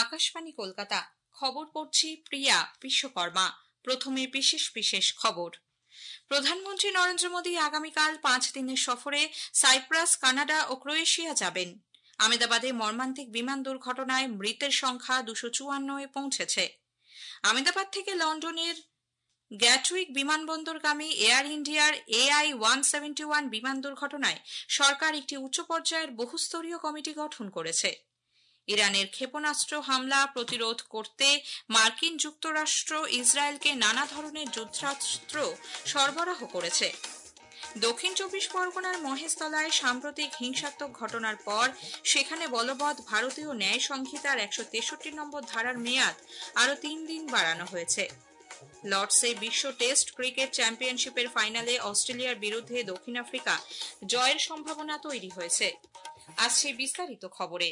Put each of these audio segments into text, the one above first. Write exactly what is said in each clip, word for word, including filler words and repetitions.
আকাশবাণী কলকাতা। খবর পড়ছি প্রিয়া বিশ্বকর্মা। প্রথমে বিশেষ বিশেষ খবর। প্রধানমন্ত্রী নরেন্দ্র মোদী আগামীকাল পাঁচ দিনের সফরে সাইপ্রাস, কানাডা ও ক্রোয়েশিয়া যাবেন। আহমেদাবাদে মর্মান্তিক বিমান দুর্ঘটনায় মৃতের সংখ্যা দুশো চুয়ান্নয় পৌঁছেছে। আহমেদাবাদ থেকে লন্ডনের গ্যাটউইক বিমানবন্দরগামী এয়ার ইন্ডিয়ার এআই ওয়ান সেভেন্টি ওয়ান বিমান দুর্ঘটনায় সরকার একটি উচ্চ পর্যায়ের বহুস্তরীয় কমিটি গঠন করেছে। ইরানের ক্ষেপণাস্ত্র হামলা প্রতিরোধ করতে মার্কিন যুক্তরাষ্ট্র ইসরায়েলকে নানা ধরনের যুদ্ধাস্ত্র সরবরাহ করেছে। দক্ষিণ চব্বিশ পরগনার মহেশতলায় সাম্প্রতিক হিংসাত্মক ঘটনার পর সেখানে বলবৎ ভারতীয় ন্যায় সংহিতার একশো তেষট্টি নম্বর ধারার মেয়াদ আরও তিন দিন বাড়ানো হয়েছে। লর্ডসে বিশ্ব টেস্ট ক্রিকেট চ্যাম্পিয়নশিপের ফাইনালে অস্ট্রেলিয়ার বিরুদ্ধে দক্ষিণ আফ্রিকা জয়ের সম্ভাবনা তৈরি হয়েছে। আসছে বিস্তারিত খবরে।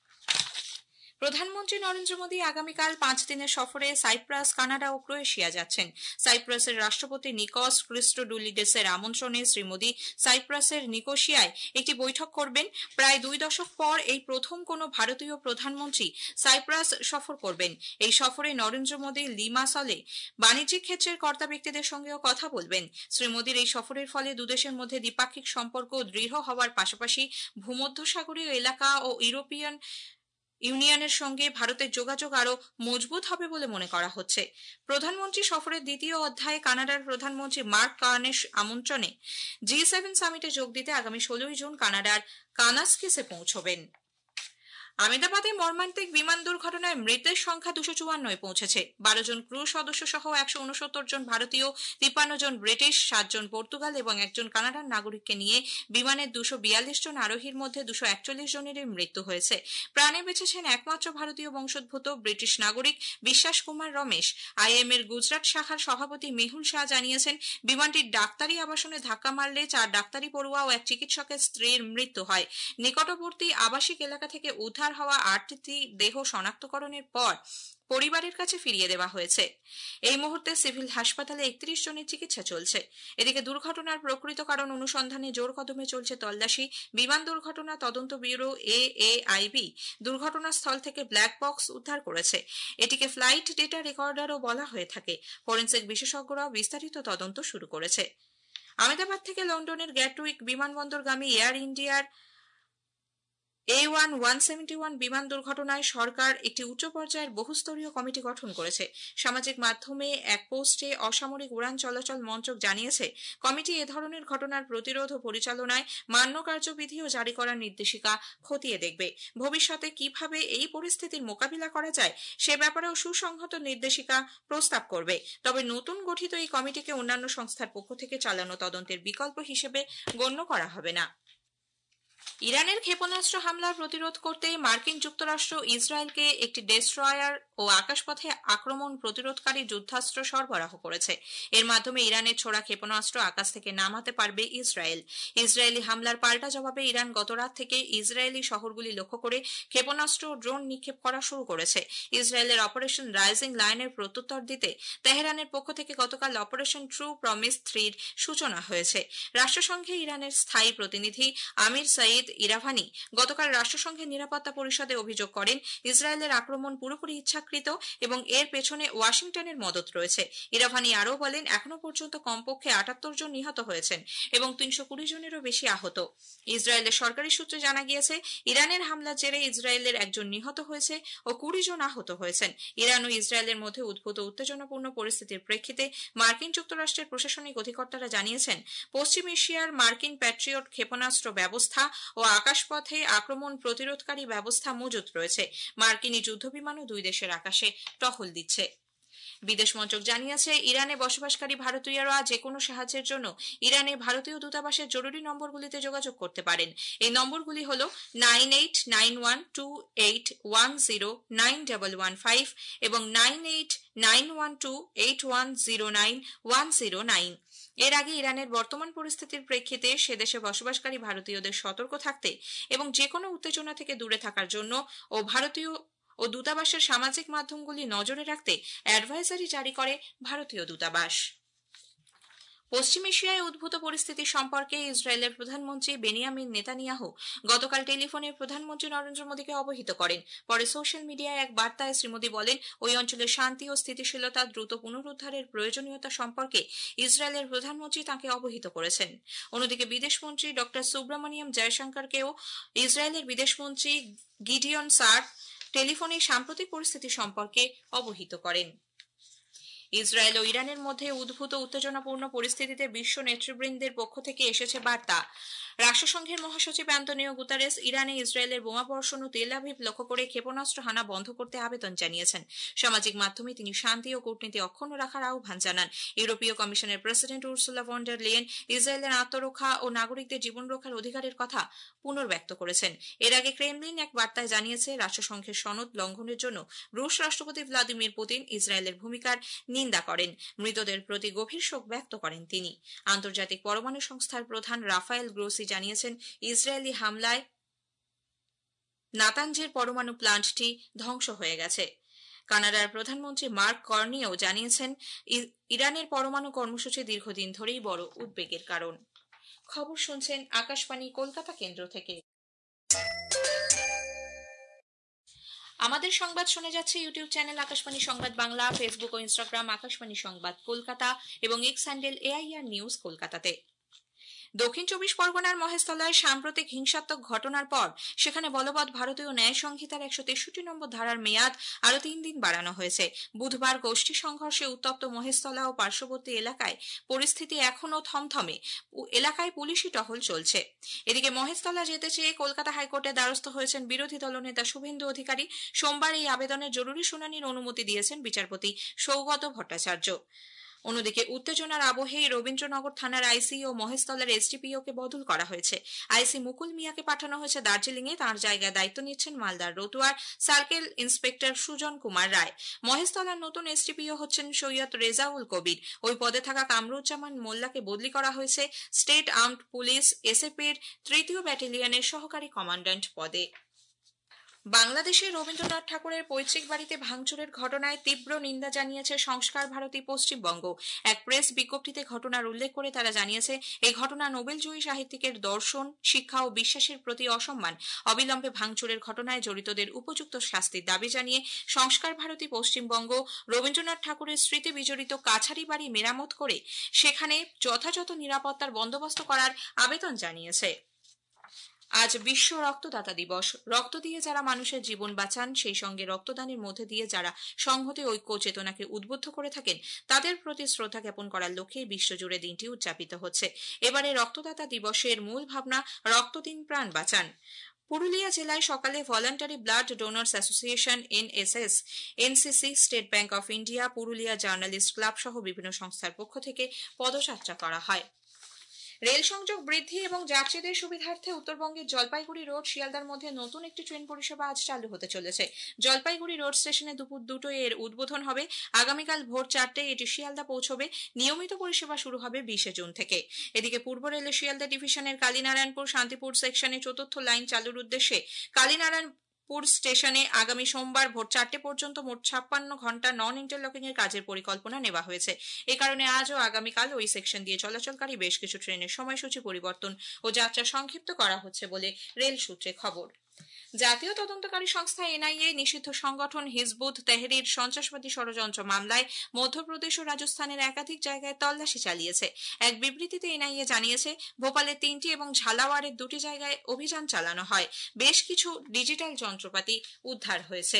প্রধানমন্ত্রী নরেন্দ্র মোদী আগামীকাল পাঁচ দিনের সফরে সাইপ্রাস, কানাডা ও ক্রোয়েশিয়া যাচ্ছেন। সাইপ্রাসের রাষ্ট্রপতি নিকস ক্রিস্টোডুলিডেসের আমন্ত্রণে শ্রী মোদী সাইপ্রাসের নিকোসিয়ায় একটি বৈঠক করবেন। প্রায় দুই দশক পর এই প্রথম কোনো ভারতীয় প্রধানমন্ত্রী সাইপ্রাস সফর করবেন। এই সফরে নরেন্দ্র মোদী লিমাসলে বাণিজ্যিক ক্ষেত্রের কর্তা ব্যক্তিদের সঙ্গেও কথা বলবেন। শ্রী মোদীর এই সফরের ফলে দুদেশের মধ্যে দ্বিপাক্ষিক সম্পর্ক দৃঢ় হওয়ার পাশাপাশি ভূমধ্যসাগরীয় এলাকা ও ইউরোপিয়ান ইউনিয়নের সঙ্গে ভারতের যোগাযোগ আরও মজবুত হবে বলে মনে করা হচ্ছে। প্রধানমন্ত্রী সফরের দ্বিতীয় অধ্যায়ে কানাডার প্রধানমন্ত্রী মার্ক কার্নের আমন্ত্রণে জি সেভেন সামিটে যোগ দিতে আগামী ষোলোই জুন কানাডার কানাস্কিসে পৌঁছবেন। আহমেদাবাদে মর্মান্তিক বিমান দুর্ঘটনায় মৃতের সংখ্যা দুশো চুয়ান্নয় পৌঁছেছে। বারো জন ক্রু সদস্য সহ একশো উনসত্তর জন ভারতীয়, তিপ্পান্ন জন ব্রিটিশ, সাত জন পর্তুগাল এবং একজন কানাডার নাগরিককে নিয়ে বিমানের দুশো বিয়াল্লিশ জন আরোহীর মধ্যে দুশো একচল্লিশ জনেরই মৃত্যু হয়েছে। প্রাণে বেঁচেছেন একমাত্র ভারতীয় বংশোদ্ভূত ব্রিটিশ নাগরিক বিশ্বাস কুমার রমেশ। আইএম এর গুজরাট শাখার সভাপতি মেহুল শাহ জানিয়েছেন, বিমানটির ডাক্তারি আবাসনে ধাক্কা মারলে চার ডাক্তারি পড়ুয়া ও এক চিকিৎসকের স্ত্রীর মৃত্যু হয়। নিকটবর্তী আবাসিক এলাকা থেকে উদ্ধার হওয়া আটটি দেহ শনাক্তকরণের পর পরিবারের কাছে ফিরিয়ে দেওয়া হয়েছে। এই মুহূর্তে সিভিল হাসপাতালে একত্রিশ জনের চিকিৎসা চলছে। এদিকে দুর্ঘটনার প্রকৃত কারণ অনুসন্ধানে জোর কদমে চলছে তল্লাশি। বিমান দুর্ঘটনা তদন্ত bureau A A I B দুর্ঘটনাস্থল থেকে ব্ল্যাক বক্স উদ্ধার করেছে। এটিকে ফ্লাইট ডেটা রেকর্ডারও বলা হয়ে থাকে। ফরেনসিক বিশেষজ্ঞরাও বিস্তারিত তদন্ত শুরু করেছে। আহমেদাবাদ থেকে লন্ডনের গ্যাটউইক বিমানবন্দরগামী এয়ার ইন্ডিয়ার A one one seventy one বিমান দুর্ঘটনায় সরকার একটি উচ্চ পর্যায়ের বহুস্তরীয় কমিটি গঠন করেছে। সামাজিক মাধ্যমে এক পোস্টে অসামরিক উড়ান চলাচল মন্ত্রক জানিয়েছে, কমিটি এ ধরনের ঘটনার প্রতিরোধ ও পরিচালনায় মান্য কার্যবিধি ও জারি করার নির্দেশিকা খতিয়ে দেখবে। ভবিষ্যতে কিভাবে এই পরিস্থিতির মোকাবিলা করা যায় সে ব্যাপারেও সুসংহত নির্দেশিকা প্রস্তাব করবে। তবে নতুন গঠিত এই কমিটিকে অন্যান্য সংস্থার পক্ষ থেকে চালানো তদন্তের বিকল্প হিসেবে গণ্য করা হবে না। ইরানের ক্ষেপণাস্ত্র হামলা প্রতিরোধ করতে মার্কিন যুক্তরাষ্ট্র ইসরায়েলকে একটি ডেস্ট্রয়ার ও আকাশপথে আক্রমণ প্রতিরোধকারী যুদ্ধাস্ত্র সরবরাহ করেছে। এর মাধ্যমে ইরানের ছোড়া ক্ষেপণাস্ত্র আকাশ থেকে নামাতে পারবে ইসরায়েল। ইসরায়েলি হামলার পাল্টা জবাবে ইরান গতরাত থেকে ইসরায়েলি শহরগুলি লক্ষ্য করে ক্ষেপণাস্ত্র ও ড্রোন নিক্ষেপ করা শুরু করেছে। ইসরায়েলের অপারেশন রাইজিং লায়নের প্রত্যুত্তর দিতে তেহরানের পক্ষ থেকে গতকাল অপারেশন ট্রু প্রমিস থ্রির সূচনা হয়েছে। রাষ্ট্রসংঘে ইরানের স্থায়ী প্রতিনিধি আমির সাইদ ইরাভানি গতকাল রাষ্ট্রসংঘের নিরাপত্তা পরিষদে অভিযোগ করেন, ইসরায়েলের আক্রমণ পুরোপুরি ইচ্ছাকৃত এবং এর পেছনে ওয়াশিংটনের মদত রয়েছে। ইরাভানি আরও বলেন, এখনো পর্যন্ত কমপক্ষে আটাত্তর জন নিহত হয়েছেন এবং তিনশো কুড়ি জনেরও বেশি আহত। ইসরায়েলের সরকারি সূত্রে জানা গিয়েছে, ইরানের হামলার জেরে ইসরায়েলের একজন নিহত হয়েছে ও কুড়ি জন আহত হয়েছেন। ইরান ও ইসরায়েলের মধ্যে উদ্ভূত উত্তেজনাপূর্ণ পরিস্থিতির প্রেক্ষিতে মার্কিন যুক্তরাষ্ট্রের প্রশাসনিক অধিকর্তারা জানিয়েছেন, পশ্চিম এশিয়ার মার্কিন প্যাট্রিয়ট ক্ষেপণাস্ত্র ব্যবস্থা ও আকাশপথে আক্রমণ প্রতিরোধকারী ব্যবস্থা মজুত রয়েছে। মার্কিনী যুদ্ধবিমানও দুই দেশের আকাশে টহল দিচ্ছে। বিদেশ মন্ত্রক জানিয়েছে, ইরানে বসবাসকারী ভারতীয়রা যে কোনো সাহায্যের জন্য ইরানে ভারতীয় দূতাবাসের জরুরি নম্বরগুলিতে যোগাযোগ করতে পারেন। এই নম্বরগুলি হল nine eight nine one two eight one zero nine one one five এবং nine eight nine one two eight one zero nine one zero nine. এর আগে ইরানের বর্তমান পরিস্থিতির প্রেক্ষিতে সে দেশে বসবাসকারী ভারতীয়দের সতর্ক থাকতে এবং যে কোনো উত্তেজনা থেকে দূরে থাকার জন্য ও ভারতীয় ও দূতাবাসের সামাজিক মাধ্যমগুলি নজরে রাখতে অ্যাডভাইজারি জারি করে ভারতীয় দূতাবাস। পশ্চিম এশিয়ায় উদ্ভূত পরিস্থিতি সম্পর্কে ইসরায়েলের প্রধানমন্ত্রী বেনিয়ামিন নেতানিয়াহু গতকাল টেলিফোনে প্রধানমন্ত্রী নরেন্দ্র মোদীকে অবহিত করেন। পরে সোশ্যাল মিডিয়ায় এক বার্তায় শ্রী মোদী বলেন, ওই অঞ্চলের শান্তি ও স্থিতিশীলতা দ্রুত পুনরুদ্ধারের প্রয়োজনীয়তা সম্পর্কে ইসরায়েলের প্রধানমন্ত্রী তাঁকে অবহিত করেছেন। অন্যদিকে বিদেশমন্ত্রী ডক্টর সুব্রমণিয়াম জয়শঙ্করকেও ইসরায়েলের বিদেশমন্ত্রী গিডিয়ন সার টেলিফোনে সাম্প্রতিক পরিস্থিতি সম্পর্কে অবহিত করেন। ইসরায়েল ও ইরানের মধ্যে উদ্ভূত উত্তেজনাপূর্ণ পরিস্থিতিতে বিশ্ব নেতৃবৃন্দের পক্ষ থেকে এসেছে বার্তা। রাষ্ট্রসংঘের মহাসচিব অ্যান্তোনিও গুতারেস ইরানে ইসরায়েলের বোমাবর্ষণ ও তেল আভিভ লক্ষ্য করে ক্ষেপণাস্ত্র হানা বন্ধ করতে আবেদন জানিয়েছেন। সামাজিক মাধ্যমে তিনি শান্তি ও কূটনীতি অক্ষুণ্ণ রাখার আহ্বান জানান। ইউরোপীয় কমিশনের president Ursula von der Leyen ইসরায়েলের আত্মরক্ষা ও নাগরিকদের জীবন রক্ষার অধিকারের কথা পুনর্ব্যক্ত করেছেন। এর আগে ক্রেমলিন এক বার্তায় জানিয়েছে, রাষ্ট্রসংঘের সনদ লঙ্ঘনের জন্য রুশ রাষ্ট্রপতি ভ্লাদিমির পুতিন ইসরায়েলের ভূমিকার নিন্দা করেন। মৃতদের প্রতি গভীর শোক ব্যক্ত করেন তিনি। আন্তর্জাতিক পরমাণু সংস্থার প্রধান রাফায়েল গ্রোসি জানিয়েছেন, ইসরায়েলি হামলায় নাতানজের পরমাণু প্লান্টটি ধ্বংস হয়ে গেছে। কানাডার প্রধানমন্ত্রী মার্ক কার্নিও জানিয়েছেন, ইরানের পরমাণু কর্মসূচি দীর্ঘদিন ধরেই বড় উদ্বেগের কারণ। খবর শুনছেন আকাশবাণী কলকাতা কেন্দ্র থেকে। আমাদের সংবাদ শোনা যাচ্ছে YouTube channel Akashvani Sangbad Bangla, Facebook ও ইনস্টাগ্রাম আকাশবাণী সংবাদ কলকাতা এবং এক্স হ্যান্ডেল এআইআর নিউজ কলকাতাতে। দক্ষিণ চব্বিশ পরগনার মহেশতলায় সাম্প্রতিক হিংসাত্মক ঘটনার পর সেখানে বলবৎ ভারতীয় ন্যায় সংহিতার একশো তেষট্টি নম্বর ধারার মেয়াদ আরও তিন দিন বাড়ানো হয়েছে। বুধবার গোষ্ঠী সংঘর্ষে উত্তপ্ত মহেশতলা ও পার্শ্ববর্তী এলাকায় পরিস্থিতি এখনও থমথমে, এলাকায় পুলিশি টহল চলছে। এদিকে মহেশতলা যেতে চেয়ে কলকাতা হাইকোর্টের দ্বারস্থ হয়েছেন বিরোধী দলনেতা শুভেন্দু অধিকারী। সোমবার এই আবেদনের জরুরি শুনানির অনুমতি দিয়েছেন বিচারপতি সৌগত ভট্টাচার্য। অন্যদিকে উত্তেজনার আবহেই রবীন্দ্রনগর থানার আইসি ও মহেশতলার এসডিপিওকে বদল করা হয়েছে। আইসি মুকুল মিয়াকে পাঠানো হয়েছে দার্জিলিংয়ে। তাঁর জায়গায় দায়িত্ব নিচ্ছেন মালদার রতুয়ার সার্কেল ইন্সপেক্টর সুজন কুমার রায়। মহেশতলার নতুন এসডিপিও হচ্ছেন সৈয়দ রেজাউল কবির। ওই পদে থাকা কামরুজ্জামান মোল্লাকে বদলি করা হয়েছে স্টেট আর্মড পুলিশ এসএফ এর তৃতীয় ব্যাটালিয়নের সহকারী কমান্ড্যান্ট পদে। বাংলাদেশে রবীন্দ্রনাথ ঠাকুরের পৈতৃক বাড়িতে ভাঙচুরের ঘটনায় তীব্র নিন্দা জানিয়েছে সংস্কার ভারতী পশ্চিমবঙ্গ। এক প্রেস বিজ্ঞপ্তিতে ঘটনার উল্লেখ করে তারা জানিয়েছে, এই ঘটনা নোবেলজয়ী সাহিত্যিকের দর্শন, শিক্ষা ও বিশ্বাসের প্রতি অসম্মান। অবিলম্বে ভাঙচুরের ঘটনায় জড়িতদের উপযুক্ত শাস্তির দাবি জানিয়ে সংস্কার ভারতী পশ্চিমবঙ্গ রবীন্দ্রনাথ ঠাকুরের স্মৃতি বিজড়িত কাছারি বাড়ি মেরামত করে সেখানে যথাযথ নিরাপত্তার বন্দোবস্ত করার আবেদন জানিয়েছে। আজ বিশ্ব রক্তদাতা দিবস। রক্ত দিয়ে যারা মানুষের জীবন বাঁচান, সেই সঙ্গে রক্তদানের মধ্যে দিয়ে যারা সংহতি, ঐক্য, চেতনাকে উদ্বুদ্ধ করে থাকেন, তাদের প্রতি শ্রদ্ধা জ্ঞাপন করার লক্ষ্যে বিশ্বজুড়ে দিনটি উদযাপিত হচ্ছে। এবারে রক্তদাতা দিবসের মূল ভাবনা রক্ত দিন প্রাণ বাঁচান। পুরুলিয়া জেলায় সকালে voluntary blood donors association NSS, NCC, State Bank of India, Purulia journalist club সহ বিভিন্ন সংস্থার পক্ষ থেকে পদযাত্রা করা হয়। রেল সংযোগ বৃদ্ধি এবং যাত্রীদের সুবিধার্থে উত্তরবঙ্গের জলপাইগুড়ি রোড শিয়ালদার মধ্যে নতুন একটি ট্রেন পরিষেবা আজ চালু হতে চলেছে। জলপাইগুড়ি রোড স্টেশনে দুপুর দুটোয় এর উদ্বোধন হবে। আগামীকাল ভোর চারটায় এটি শিয়ালদা পৌঁছবে। নিয়মিত পরিষেবা শুরু হবে বিশে জুন থেকে। এদিকে পূর্ব রেলের শিয়ালদা ডিভিশনের কালীনারায়ণপুর শান্তিপুর সেকশনে চতুর্থ লাইন চালুর উদ্দেশ্যে কালীনারায়ণ পুর স্টেশনে আগামী সোমবার ভোর চারটে পর্যন্ত মোট ছাপ্পান্ন ঘন্টা নন ইন্টারলকিং এর কাজের পরিকল্পনা নেওয়া হয়েছে। এ কারণে আজ ও আগামীকাল ওই সেকশন দিয়ে চলাচলকারী বেশ কিছু ট্রেনের সময়সূচি পরিবর্তন ও যাত্রা সংক্ষিপ্ত করা হচ্ছে বলে রেল সূত্রে খবর। জাতীয় তদন্তকারী সংস্থা এনআইএ নিষিদ্ধ সংগঠন হিজবুত তাহরির সন্ত্রাসবাদী ষড়যন্ত্র মামলায় মধ্যপ্রদেশ ও রাজস্থানের একাধিক জায়গায় তল্লাশি চালিয়েছে। এক বিবৃতিতে এনআইএ জানিয়েছে, ভোপালের তিনটি এবং ঝালাওয়াড়ের দুটি জায়গায় অভিযান চালানো হয়। বেশ কিছু ডিজিটাল যন্ত্রপাতি উদ্ধার হয়েছে।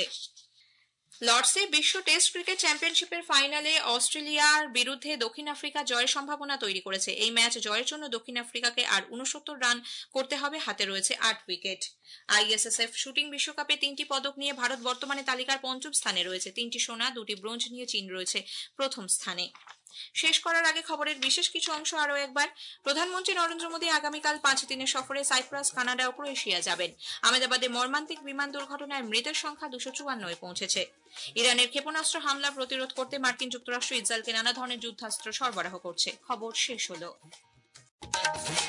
লর্ডসে বিশ্ব টেস্ট ক্রিকেট চ্যাম্পিয়নশিপের ফাইনালে অস্ট্রেলিয়ার বিরুদ্ধে দক্ষিণ আফ্রিকা জয়ের সম্ভাবনা তৈরি করেছে। এই ম্যাচ জয়ের জন্য দক্ষিণ আফ্রিকাকে আর উনসত্তর রান করতে হবে। হাতে রয়েছে আট উইকেট। আইএসএসএফ শুটিং বিশ্বকাপে তিনটি পদক নিয়ে ভারত বর্তমানে তালিকার পঞ্চম স্থানে রয়েছে। তিনটি সোনা, দুটি ব্রোঞ্জ নিয়ে চীন রয়েছে প্রথম স্থানে। শেষ করার আগে খবরের বিশেষ কিছু অংশ আরো একবার। প্রধানমন্ত্রী নরেন্দ্র মোদী আগামীকাল পাঁচ দিনের সফরে সাইপ্রাস, কানাডা ও ক্রোয়েশিয়া যাবেন। আহমেদাবাদে মর্মান্তিক বিমান দুর্ঘটনায় মৃতের সংখ্যা দুশো চুয়ান্নয় পৌঁছেছে। ইরানের ক্ষেপণাস্ত্র হামলা প্রতিরোধ করতে মার্কিন যুক্তরাষ্ট্র ইসরায়েলকে নানা ধরনের যুদ্ধাস্ত্র সরবরাহ করছে। খবর শেষ হলো।